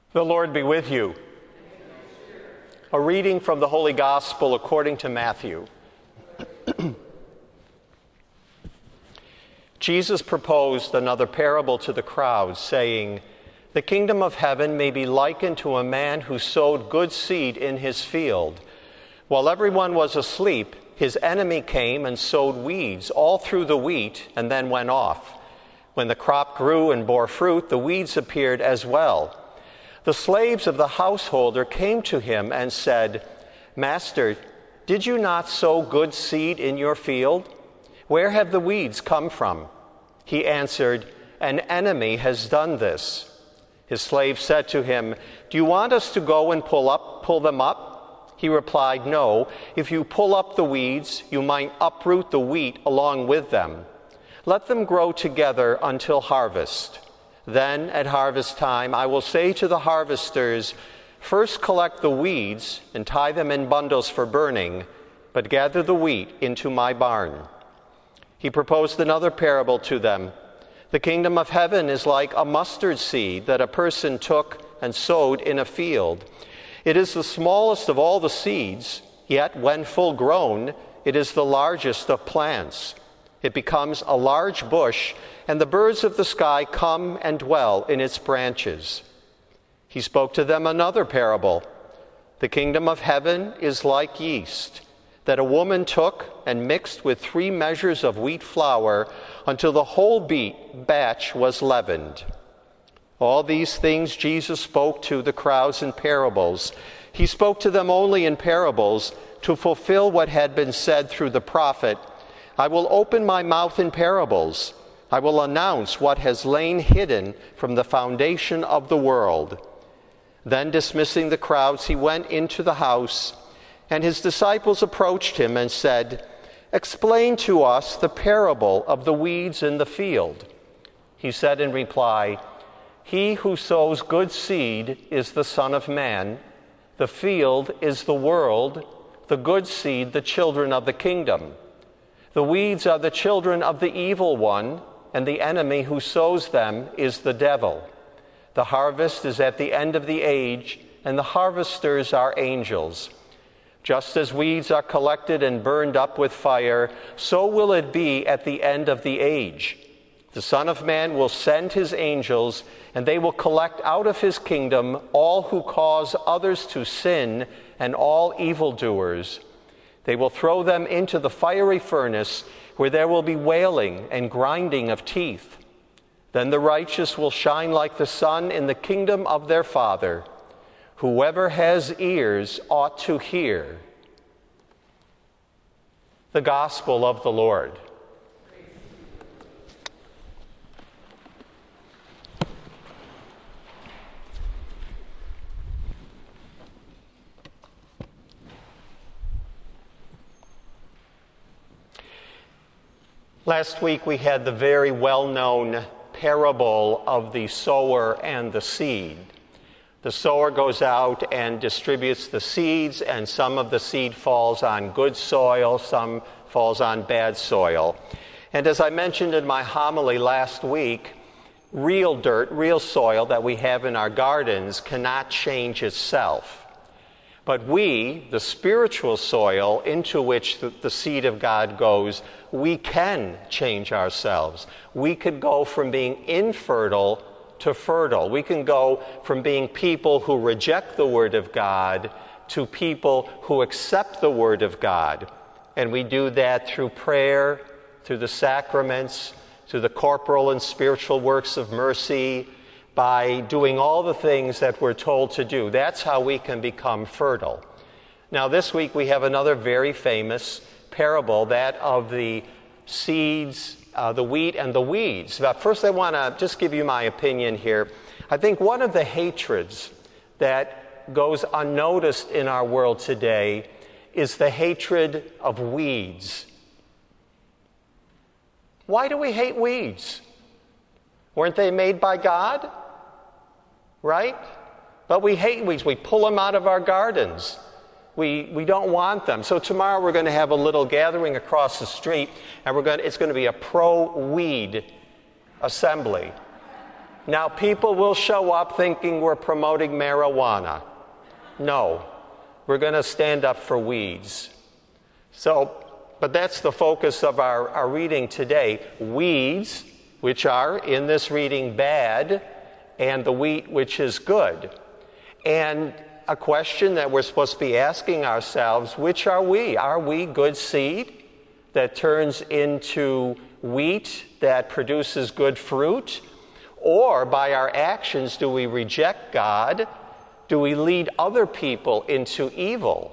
The Lord be with you. A reading from the Holy Gospel according to Matthew. Jesus proposed another parable to the crowd, saying, "The kingdom of heaven may be likened to a man who sowed good seed in his field. While everyone was asleep, his enemy came and sowed weeds all through the wheat and then went off. When the crop grew and bore fruit, the weeds appeared as well. The slaves of the householder came to him and said, 'Master, did you not sow good seed in your field? Where have the weeds come from?' He answered, 'An enemy has done this.' His slave said to him, 'Do you want us to go and pull them up?' He replied, 'No. If you pull up the weeds, you might uproot the wheat along with them. Let them grow together until harvest. Then, at harvest time, I will say to the harvesters, first collect the weeds and tie them in bundles for burning, but gather the wheat into my barn.' He proposed another parable to them. 'The kingdom of heaven is like a mustard seed that a person took and sowed in a field. It is the smallest of all the seeds, yet when full grown, it is the largest of plants. It becomes a large bush, and the birds of the sky come and dwell in its branches.' He spoke to them another parable. 'The kingdom of heaven is like yeast that a woman took and mixed with 3 measures of wheat flour until the whole batch was leavened.' All these things Jesus spoke to the crowds in parables. He spoke to them only in parables to fulfill what had been said through the prophet, 'I will open my mouth in parables. I will announce what has lain hidden from the foundation of the world.' Then, dismissing the crowds, he went into the house, and his disciples approached him and said, 'Explain to us the parable of the weeds in the field.' He said in reply, 'He who sows good seed is the Son of Man. The field is the world, the good seed the children of the kingdom. The weeds are the children of the evil one, and the enemy who sows them is the devil. The harvest is at the end of the age, and the harvesters are angels. Just as weeds are collected and burned up with fire, so will it be at the end of the age. The Son of Man will send his angels, and they will collect out of his kingdom all who cause others to sin and all evildoers. They will throw them into the fiery furnace, where there will be wailing and grinding of teeth. Then the righteous will shine like the sun in the kingdom of their Father. Whoever has ears ought to hear.'" The Gospel of the Lord. Last week we had the very well-known parable of the sower and the seed. The sower goes out and distributes the seeds, and some of the seed falls on good soil, some falls on bad soil. And as I mentioned in my homily last week, real dirt, real soil that we have in our gardens cannot change itself. But we, the spiritual soil into which the seed of God goes, we can change ourselves. We could go from being infertile to fertile. We can go from being people who reject the Word of God to people who accept the Word of God. And we do that through prayer, through the sacraments, through the corporal and spiritual works of mercy, by doing all the things that we're told to do. That's how we can become fertile. Now, this week we have another very famous parable, that of the seeds, the wheat and the weeds. But first I want to just give you my opinion here. I think one of the hatreds that goes unnoticed in our world today is the hatred of weeds. Why do we hate weeds? Weren't they made by God? Right? But we hate weeds. We pull them out of our gardens. We don't want them. So tomorrow we're going to have a little gathering across the street, and it's going to be a pro-weed assembly. Now, people will show up thinking we're promoting marijuana. No, we're going to stand up for weeds. But that's the focus of our reading today. Weeds, which are in this reading bad, and the wheat, which is good. And a question that we're supposed to be asking ourselves, which are we? Are we good seed that turns into wheat that produces good fruit? Or by our actions, do we reject God? Do we lead other people into evil?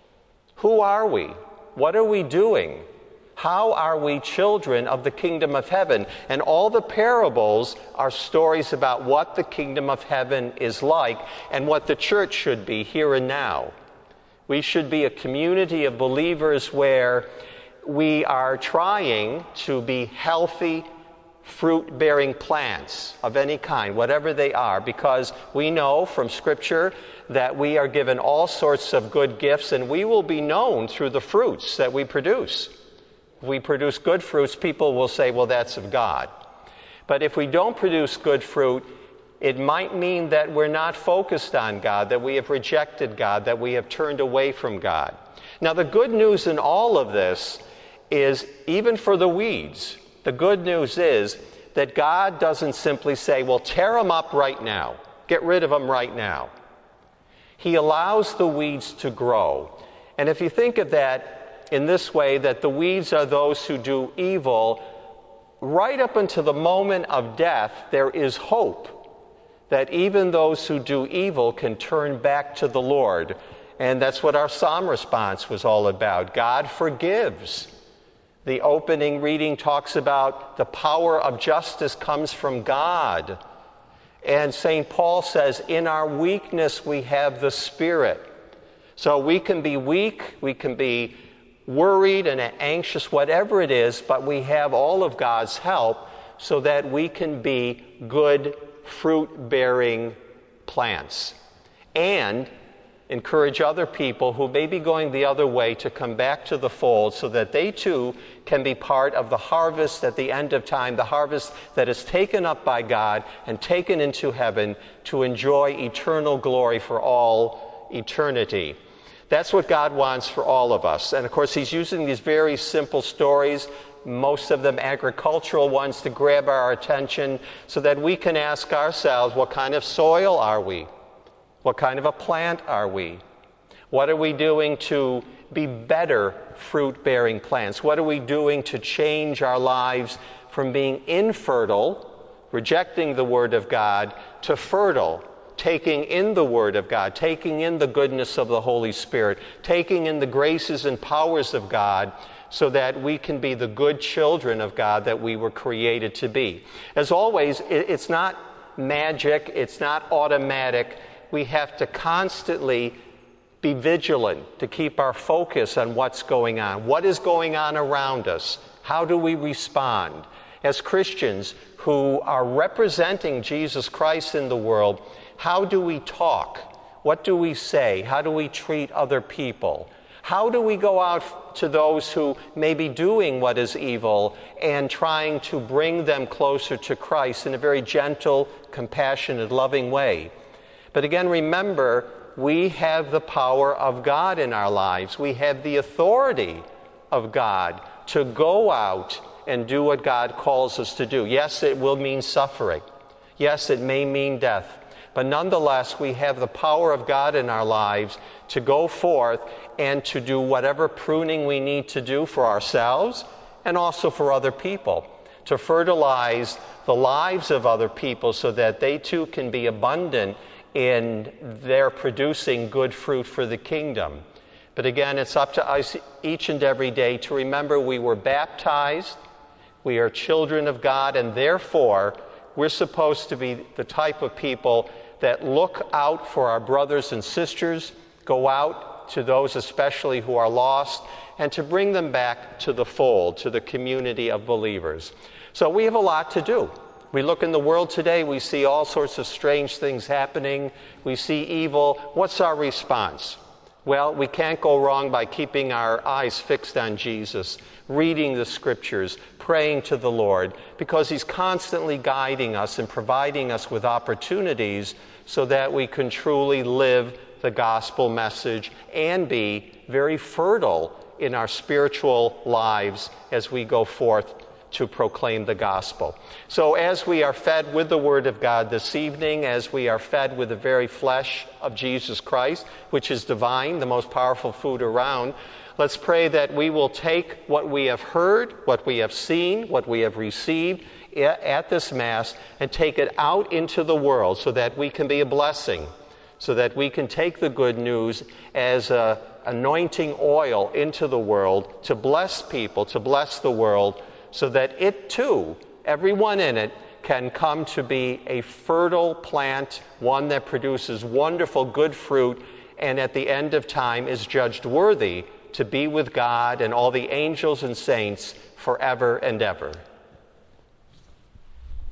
Who are we? What are we doing? How are we children of the kingdom of heaven? And all the parables are stories about what the kingdom of heaven is like and what the church should be here and now. We should be a community of believers where we are trying to be healthy, fruit-bearing plants of any kind, whatever they are, because we know from Scripture that we are given all sorts of good gifts, and we will be known through the fruits that we produce. If we produce good fruits, people will say, well, that's of God. But if we don't produce good fruit, it might mean that we're not focused on God, that we have rejected God, that we have turned away from God. Now, the good news in all of this is, even for the weeds, the good news is that God doesn't simply say, well, tear them up right now. Get rid of them right now. He allows the weeds to grow. And if you think of that in this way, that the weeds are those who do evil, right up until the moment of death, there is hope that even those who do evil can turn back to the Lord. And that's what our psalm response was all about. God forgives. The opening reading talks about the power of justice comes from God. And St. Paul says, in our weakness we have the Spirit. So we can be weak, we can be worried and anxious, whatever it is, but we have all of God's help so that we can be good fruit-bearing plants. And encourage other people who may be going the other way to come back to the fold so that they too can be part of the harvest at the end of time, the harvest that is taken up by God and taken into heaven to enjoy eternal glory for all eternity. That's what God wants for all of us. And of course, he's using these very simple stories, most of them agricultural ones, to grab our attention so that we can ask ourselves, what kind of soil are we? What kind of a plant are we? What are we doing to be better fruit-bearing plants? What are we doing to change our lives from being infertile, rejecting the Word of God, to fertile, taking in the Word of God, taking in the goodness of the Holy Spirit, taking in the graces and powers of God, so that we can be the good children of God that we were created to be. As always, it's not magic, it's not automatic. We have to constantly be vigilant to keep our focus on what's going on. What is going on around us? How do we respond? As Christians who are representing Jesus Christ in the world, how do we talk? What do we say? How do we treat other people? How do we go out to those who may be doing what is evil and trying to bring them closer to Christ in a very gentle, compassionate, loving way? But again, remember, we have the power of God in our lives. We have the authority of God to go out and do what God calls us to do. Yes, it will mean suffering. Yes, it may mean death. But nonetheless, we have the power of God in our lives to go forth and to do whatever pruning we need to do for ourselves and also for other people, to fertilize the lives of other people so that they too can be abundant in their producing good fruit for the kingdom. But again, it's up to us each and every day to remember we were baptized, we are children of God, and therefore we're supposed to be the type of people that look out for our brothers and sisters, go out to those especially who are lost, and to bring them back to the fold, to the community of believers. So we have a lot to do. We look in the world today, we see all sorts of strange things happening. We see evil. What's our response? Well, we can't go wrong by keeping our eyes fixed on Jesus, reading the Scriptures, praying to the Lord, because He's constantly guiding us and providing us with opportunities so that we can truly live the gospel message and be very fertile in our spiritual lives as we go forth to proclaim the gospel. So as we are fed with the Word of God this evening, as we are fed with the very flesh of Jesus Christ, which is divine, the most powerful food around, let's pray that we will take what we have heard, what we have seen, what we have received at this Mass, and take it out into the world so that we can be a blessing, so that we can take the good news as anointing oil into the world to bless people, to bless the world, so that it too, everyone in it, can come to be a fertile plant, one that produces wonderful good fruit, and at the end of time is judged worthy to be with God and all the angels and saints forever and ever.